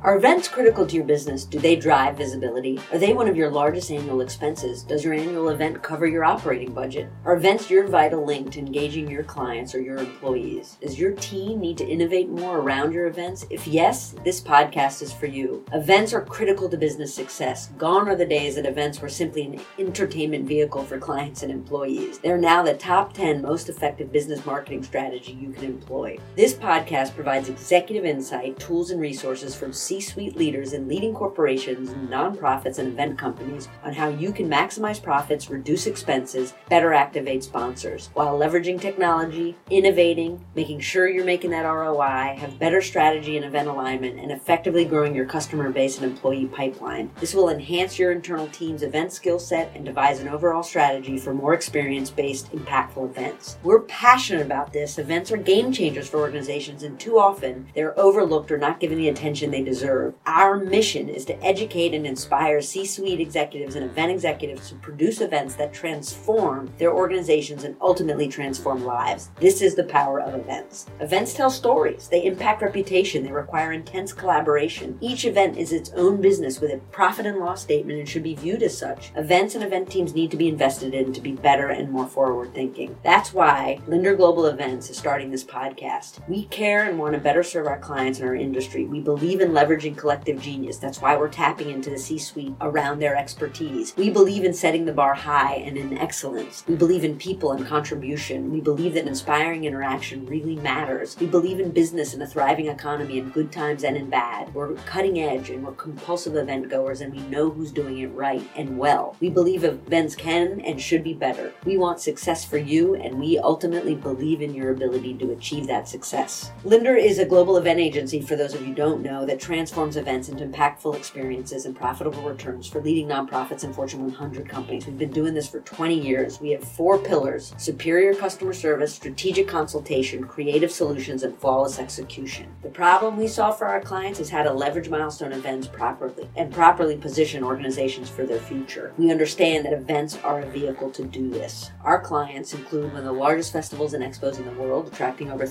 Are events critical to your business? Do they drive visibility? Are they one of your largest annual expenses? Does your annual event cover your operating budget? Are events your vital link to engaging your clients or your employees? Does your team need to innovate more around your events? If yes, this podcast is for you. Events are critical to business success. Gone are the days that events were simply an entertainment vehicle for clients and employees. They're now the top 10 most effective business marketing strategy you can employ. This podcast provides executive insight, tools, and resources from C-suite leaders in leading corporations, nonprofits, and event companies on how you can maximize profits, reduce expenses, better activate sponsors, while leveraging technology, innovating, making sure you're making that ROI, have better strategy and event alignment, and effectively growing your customer base and employee pipeline. This will enhance your internal team's event skill set and devise an overall strategy for more experience-based, impactful events. We're passionate about this. Events are game changers for organizations, and too often they're overlooked or not given the attention they deserve. Our mission is to educate and inspire C-suite executives and event executives to produce events that transform their organizations and ultimately transform lives. This is the power of events. Events tell stories. They impact reputation. They require intense collaboration. Each event is its own business with a profit and loss statement and should be viewed as such. Events and event teams need to be invested in to be better and more forward thinking. That's why Linder Global Events is starting this podcast. We care and want to better serve our clients and our industry. We believe in leveraging collective genius. That's why we're tapping into the C-suite around their expertise. We believe in setting the bar high and in excellence. We believe in people and contribution. We believe that inspiring interaction really matters. We believe in business and a thriving economy in good times and in bad. We're cutting edge and we're compulsive event goers, and we know who's doing it right and well. We believe events can and should be better. We want success for you, and we ultimately believe in your ability to achieve that success. Linder is a global event agency, for those of you who don't know, that transforms events into impactful experiences and profitable returns for leading nonprofits and Fortune 100 companies. We've been doing this for 20 years. We have 4 pillars: superior customer service, strategic consultation, creative solutions, and flawless execution. The problem we solve for our clients is how to leverage milestone events properly and properly position organizations for their future. We understand that events are a vehicle to do this. Our clients include one of the largest festivals and expos in the world, attracting over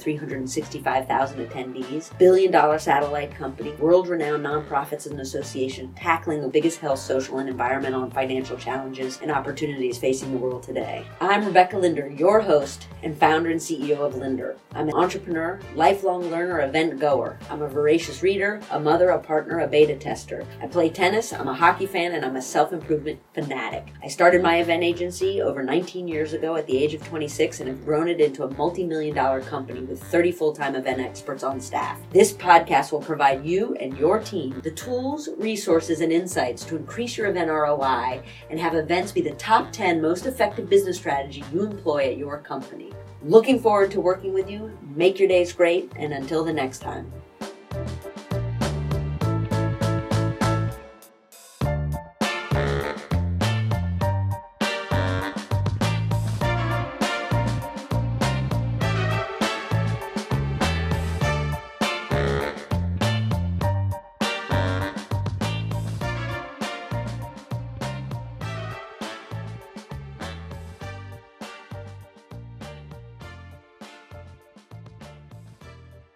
365,000 attendees, billion-dollar satellite company, world-renowned nonprofits and associations tackling the biggest health, social, and environmental and financial challenges and opportunities facing the world today. I'm Rebecca Linder, your host and founder and CEO of Linder. I'm an entrepreneur, lifelong learner, event goer. I'm a voracious reader, a mother, a partner, a beta tester. I play tennis, I'm a hockey fan, and I'm a self-improvement fanatic. I started my event agency over 19 years ago at the age of 26 and have grown it into a multi-million-dollar company with 30 full-time event experts on staff. This podcast will provide you and your team the tools, resources, and insights to increase your event ROI and have events be the top 10 most effective business strategy you employ at your company. Looking forward to working with you. Make your days great, and until the next time.